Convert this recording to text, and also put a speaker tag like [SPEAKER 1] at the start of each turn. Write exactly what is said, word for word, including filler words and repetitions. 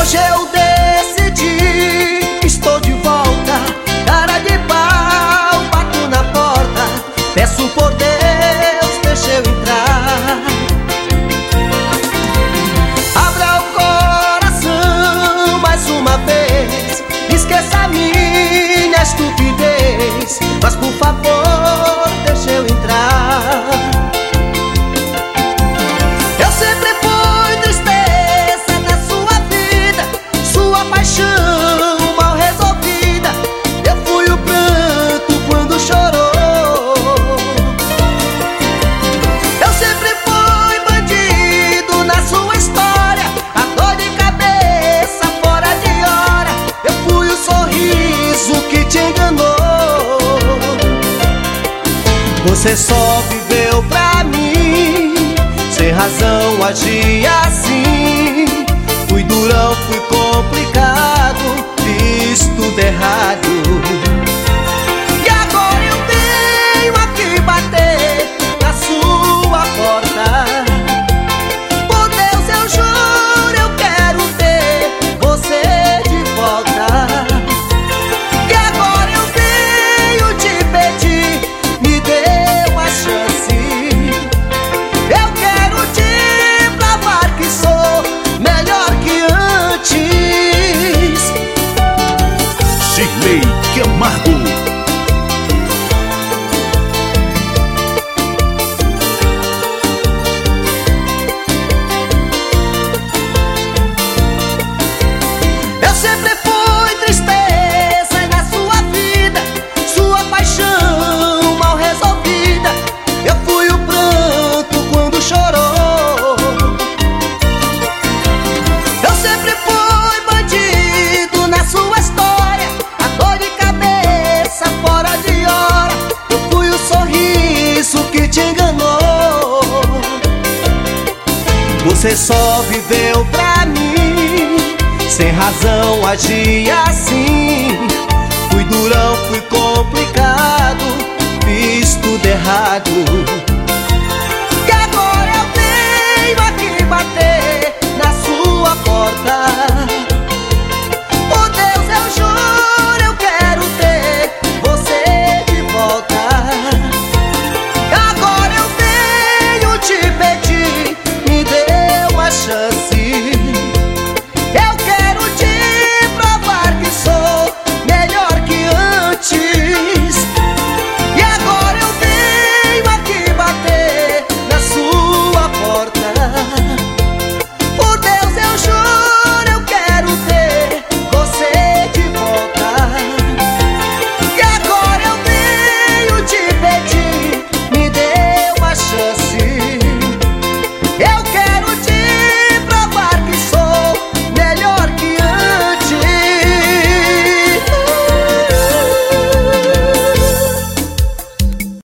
[SPEAKER 1] Hoje eu decidi, estou de volta. Cara de pau, bato na porta. Peço por Deus, deixa eu entrar. Abra o coração mais uma vez. Esqueça a minha estupidez, mas por favor, deixa eu entrar. Eu sempre fui tristeza na sua vida, sua paixão mal resolvida. Eu fui o pranto quando chorou. Eu sempre fui bandido na sua história, a dor de cabeça fora de hora. Eu fui o sorriso que te enganou. Você só viveu pra mim, sem razão agia assim. Fui durão, fui complicado, fiz tudo errado. E agora eu venho aqui bater na sua porta. Por Deus eu juro, eu quero ter você de volta. E agora eu venho te pedir, me dê uma chance. Eu quero te provar que sou melhor que antes.
[SPEAKER 2] Shirley Camargo.
[SPEAKER 1] Eu sempre fui tristeza na sua vida, sua paixão mal resolvida. Eu fui o pranto quando chorou. Eu sempre fui bandido na sua história, a dor de cabeça fora de hora. Eu fui o sorriso que te enganou. Você só viveu pra mim, sem razão agia assim. Fui durão, fui complicado, fiz tudo errado.